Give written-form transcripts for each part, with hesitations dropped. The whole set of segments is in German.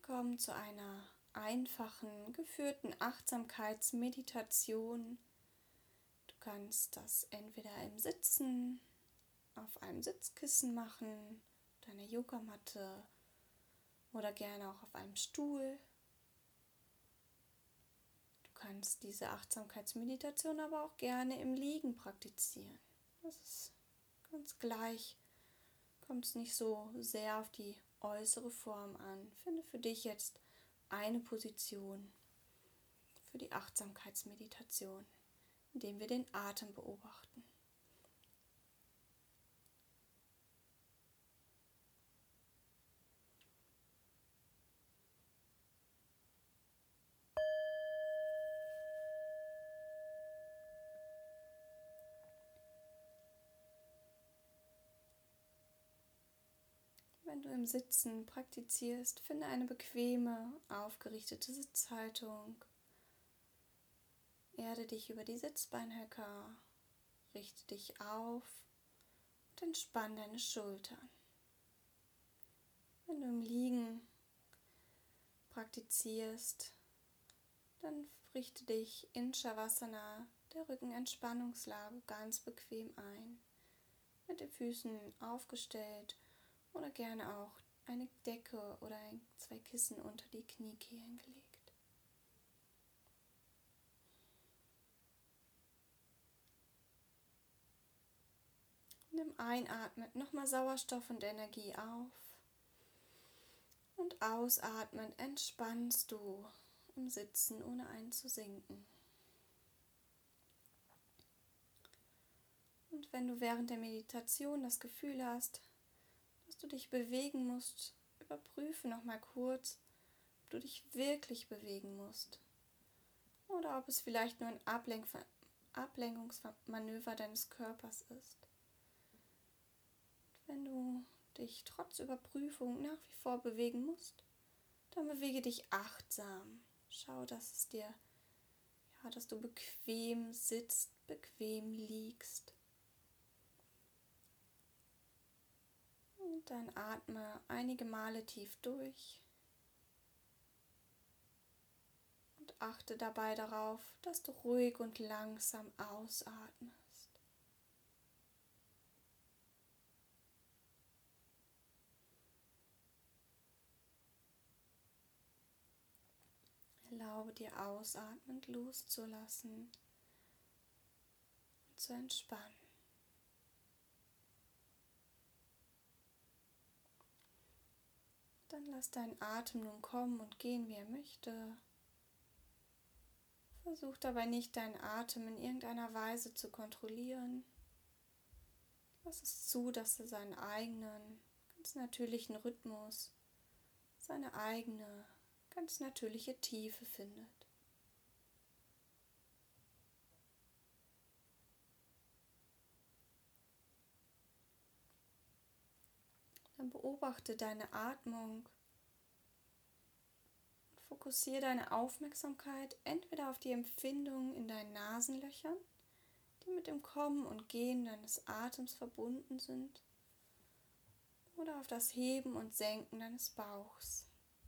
Komm zu einer einfachen, geführten Achtsamkeitsmeditation. Du kannst das entweder im Sitzen, auf einem Sitzkissen machen, deiner Yogamatte oder gerne auch auf einem Stuhl. Du kannst diese Achtsamkeitsmeditation aber auch gerne im Liegen praktizieren. Das ist ganz gleich, kommt es nicht so sehr auf die äußere Form an. Finde für dich jetzt eine Position für die Achtsamkeitsmeditation, indem wir den Atem beobachten. Wenn du im Sitzen praktizierst, finde eine bequeme, aufgerichtete Sitzhaltung. Erde dich über die Sitzbeinhöcker, richte dich auf und entspann deine Schultern. Wenn du im Liegen praktizierst, dann richte dich in Shavasana, der Rückenentspannungslage, ganz bequem ein, mit den Füßen aufgestellt oder gerne auch eine Decke oder zwei Kissen unter die Kniekehlen gelegt. Nimm einatmend nochmal Sauerstoff und Energie auf und ausatmend entspannst du im Sitzen, ohne einzusinken. Und wenn du während der Meditation das Gefühl hast, dass du dich bewegen musst, überprüfe nochmal kurz, ob du dich wirklich bewegen musst oder ob es vielleicht nur ein Ablenkungsmanöver deines Körpers ist. Und wenn du dich trotz Überprüfung nach wie vor bewegen musst, dann bewege dich achtsam. Schau, dass du bequem sitzt, bequem liegst. Und dann atme einige Male tief durch und achte dabei darauf, dass du ruhig und langsam ausatmest. Erlaube dir ausatmend loszulassen und zu entspannen. Dann lass deinen Atem nun kommen und gehen, wie er möchte. Versuch dabei nicht, deinen Atem in irgendeiner Weise zu kontrollieren. Lass es zu, dass er seinen eigenen, ganz natürlichen Rhythmus, seine eigene, ganz natürliche Tiefe findet. Dann beobachte deine Atmung und fokussiere deine Aufmerksamkeit entweder auf die Empfindungen in deinen Nasenlöchern, die mit dem Kommen und Gehen deines Atems verbunden sind, oder auf das Heben und Senken deines Bauchs.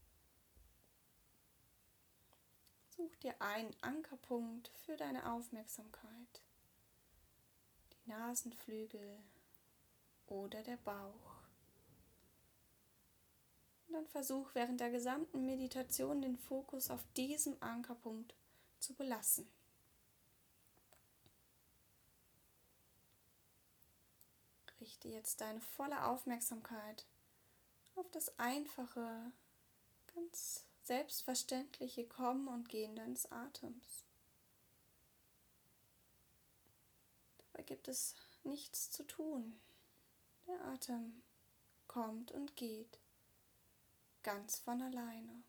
Such dir einen Ankerpunkt für deine Aufmerksamkeit, die Nasenflügel oder der Bauch. Und dann versuch während der gesamten Meditation den Fokus auf diesem Ankerpunkt zu belassen. Richte jetzt deine volle Aufmerksamkeit auf das einfache, ganz selbstverständliche Kommen und Gehen deines Atems. Dabei gibt es nichts zu tun. Der Atem kommt und geht, ganz von alleine.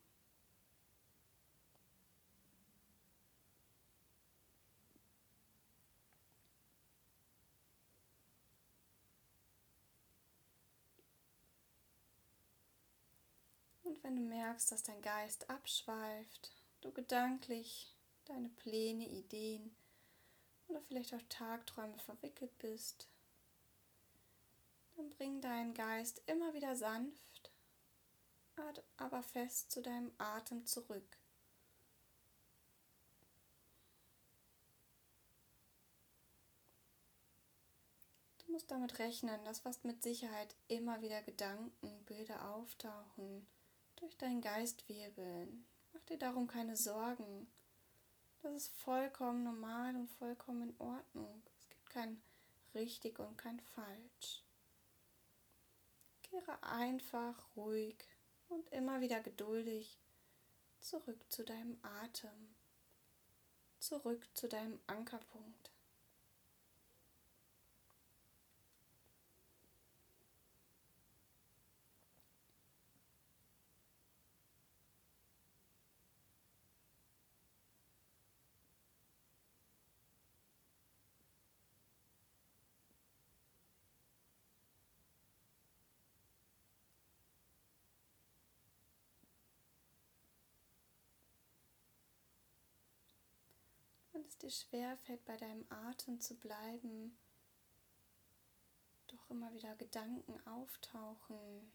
Und wenn du merkst, dass dein Geist abschweift, du gedanklich deine Pläne, Ideen oder vielleicht auch Tagträume verwickelt bist, dann bring deinen Geist immer wieder sanft aber fest zu deinem Atem zurück. Du musst damit rechnen, dass fast mit Sicherheit immer wieder Gedanken, Bilder auftauchen, durch deinen Geist wirbeln. Mach dir darum keine Sorgen. Das ist vollkommen normal und vollkommen in Ordnung. Es gibt kein richtig und kein falsch. Kehre einfach ruhig und immer wieder geduldig zurück zu deinem Atem, zurück zu deinem Ankerpunkt. Wenn es dir schwerfällt, bei deinem Atem zu bleiben, doch immer wieder Gedanken auftauchen,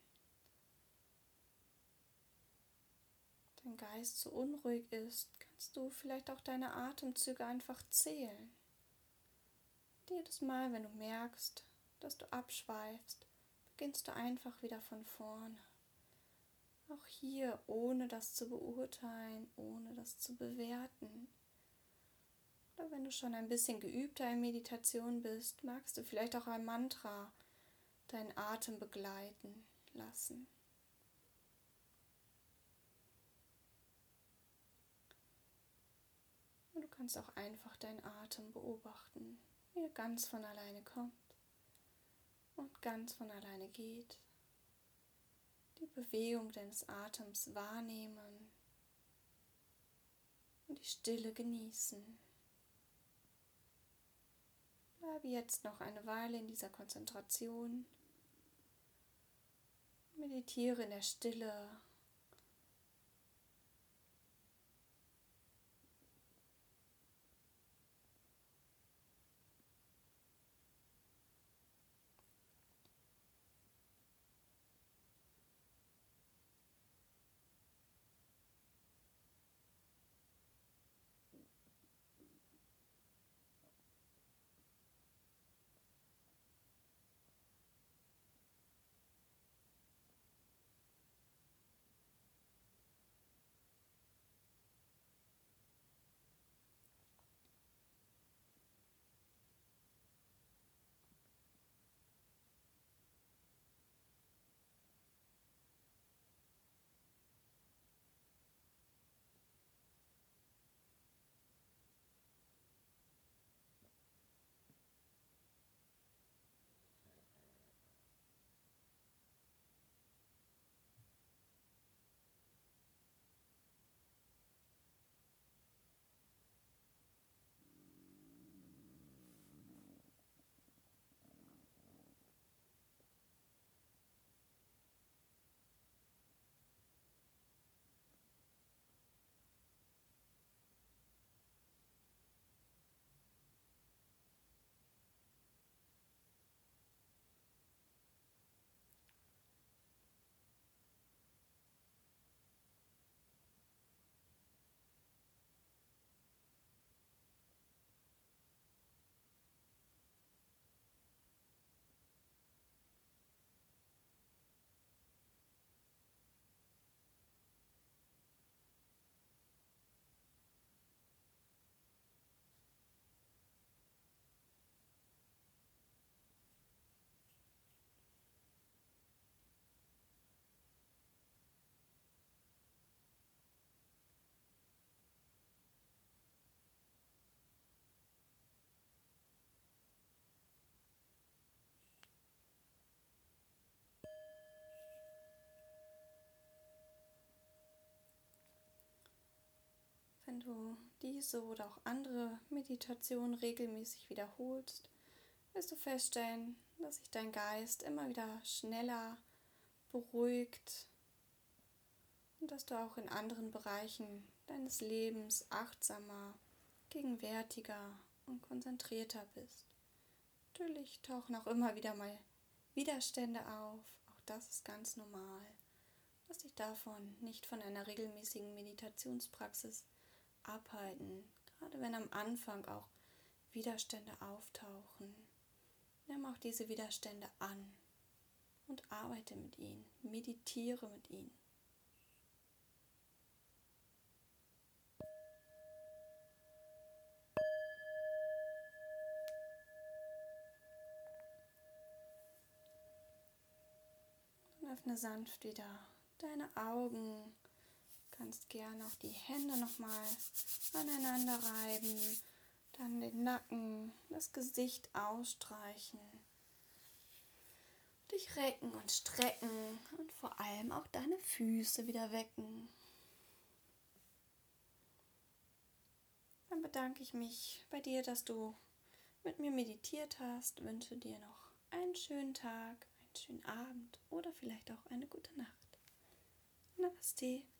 dein Geist so unruhig ist, kannst du vielleicht auch deine Atemzüge einfach zählen. Und jedes Mal, wenn du merkst, dass du abschweifst, beginnst du einfach wieder von vorne. Auch hier, ohne das zu beurteilen, ohne das zu bewerten. Oder wenn du schon ein bisschen geübter in Meditation bist, magst du vielleicht auch ein Mantra deinen Atem begleiten lassen. Und du kannst auch einfach deinen Atem beobachten, wie er ganz von alleine kommt und ganz von alleine geht. Die Bewegung deines Atems wahrnehmen und die Stille genießen. Bleibe jetzt noch eine Weile in dieser Konzentration. Meditiere in der Stille. Wenn du diese oder auch andere Meditationen regelmäßig wiederholst, wirst du feststellen, dass sich dein Geist immer wieder schneller beruhigt und dass du auch in anderen Bereichen deines Lebens achtsamer, gegenwärtiger und konzentrierter bist. Natürlich tauchen auch immer wieder mal Widerstände auf, auch das ist ganz normal. Lass dich davon nicht von einer regelmäßigen Meditationspraxis abhalten, gerade wenn am Anfang auch Widerstände auftauchen. Nimm auch diese Widerstände an und arbeite mit ihnen, meditiere mit ihnen. Und öffne sanft wieder deine Augen. Du kannst gerne auch die Hände nochmal aneinander reiben, dann den Nacken, das Gesicht ausstreichen, dich recken und strecken und vor allem auch deine Füße wieder wecken. Dann bedanke ich mich bei dir, dass du mit mir meditiert hast, wünsche dir noch einen schönen Tag, einen schönen Abend oder vielleicht auch eine gute Nacht. Namaste.